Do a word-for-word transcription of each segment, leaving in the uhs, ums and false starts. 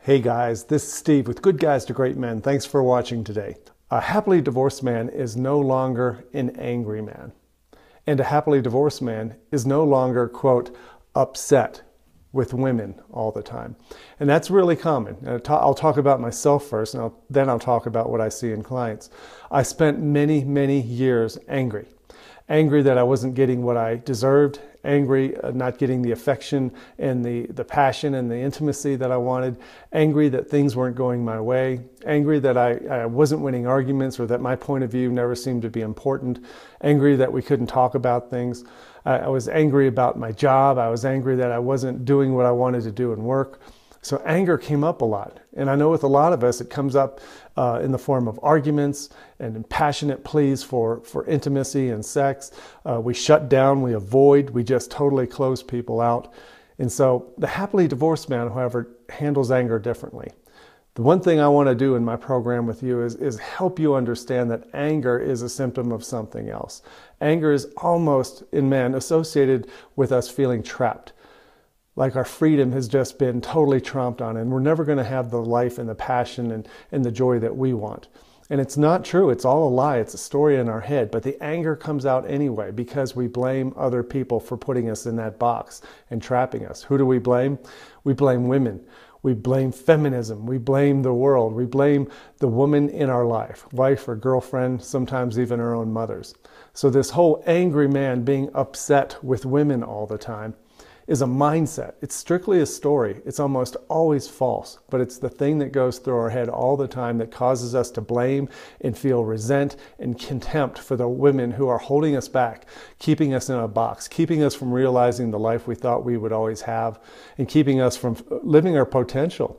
Hey guys, this is Steve with Good Guys to Great Men. Thanks for watching today. A happily divorced man is no longer an angry man. And a happily divorced man is no longer, quote, upset with women all the time. And that's really common. I'll talk about myself first, and I'll, then I'll talk about what I see in clients. I spent many, many years angry. Angry that I wasn't getting what I deserved, angry uh, not getting the affection and the, the passion and the intimacy that I wanted, angry that things weren't going my way, angry that I, I wasn't winning arguments or that my point of view never seemed to be important, angry that we couldn't talk about things. I, I was angry about my job. I was angry that I wasn't doing what I wanted to do in work. So anger came up a lot. And I know with a lot of us, it comes up uh, in the form of arguments and passionate pleas for, for intimacy and sex. Uh, we shut down, we avoid, we just totally close people out. And so the happily divorced man, however, handles anger differently. The one thing I want to do in my program with you is, is help you understand that anger is a symptom of something else. Anger is almost, in men, associated with us feeling trapped. Like our freedom has just been totally tromped on, and we're never going to have the life and the passion and, and the joy that we want. And it's not true. It's all a lie. It's a story in our head. But the anger comes out anyway because we blame other people for putting us in that box and trapping us. Who do we blame? We blame women. We blame feminism. We blame the world. We blame the woman in our life, wife or girlfriend, sometimes even our own mothers. So this whole angry man being upset with women all the time is a mindset. It's strictly a story. It's almost always false, but it's the thing that goes through our head all the time that causes us to blame and feel resent and contempt for the women who are holding us back, keeping us in a box, keeping us from realizing the life we thought we would always have, and keeping us from living our potential,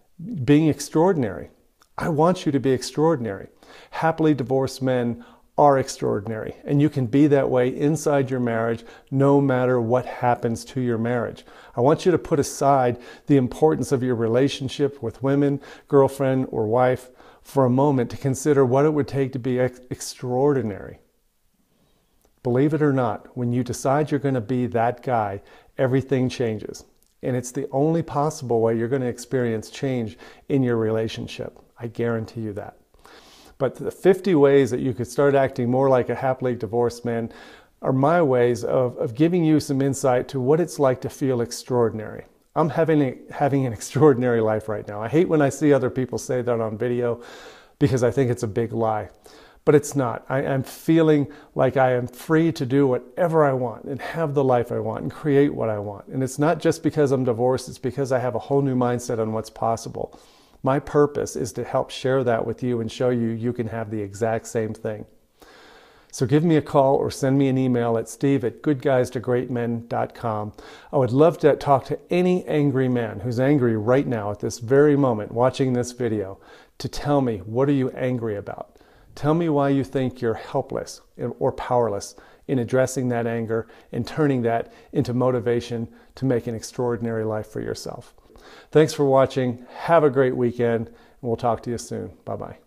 being extraordinary. I want you to be extraordinary. Happily divorced men are extraordinary, and you can be that way inside your marriage no matter what happens to your marriage. I want you to put aside the importance of your relationship with women, girlfriend or wife, for a moment to consider what it would take to be ex- extraordinary. Believe it or not, when you decide you're going to be that guy, everything changes. And it's the only possible way you're going to experience change in your relationship. I guarantee you that. But the fifty ways that you could start acting more like a happily divorced man are my ways of, of giving you some insight to what it's like to feel extraordinary. I'm having, a, having an extraordinary life right now. I hate when I see other people say that on video because I think it's a big lie. But it's not. I am feeling like I am free to do whatever I want and have the life I want and create what I want. And it's not just because I'm divorced, it's because I have a whole new mindset on what's possible. My purpose is to help share that with you and show you you can have the exact same thing. So give me a call or send me an email at steve at good guys to great men dot com. I would love to talk to any angry man who's angry right now at this very moment watching this video to tell me, what are you angry about? Tell me why you think you're helpless or powerless in addressing that anger and turning that into motivation to make an extraordinary life for yourself. Thanks for watching. Have a great weekend, and we'll talk to you soon. Bye-bye.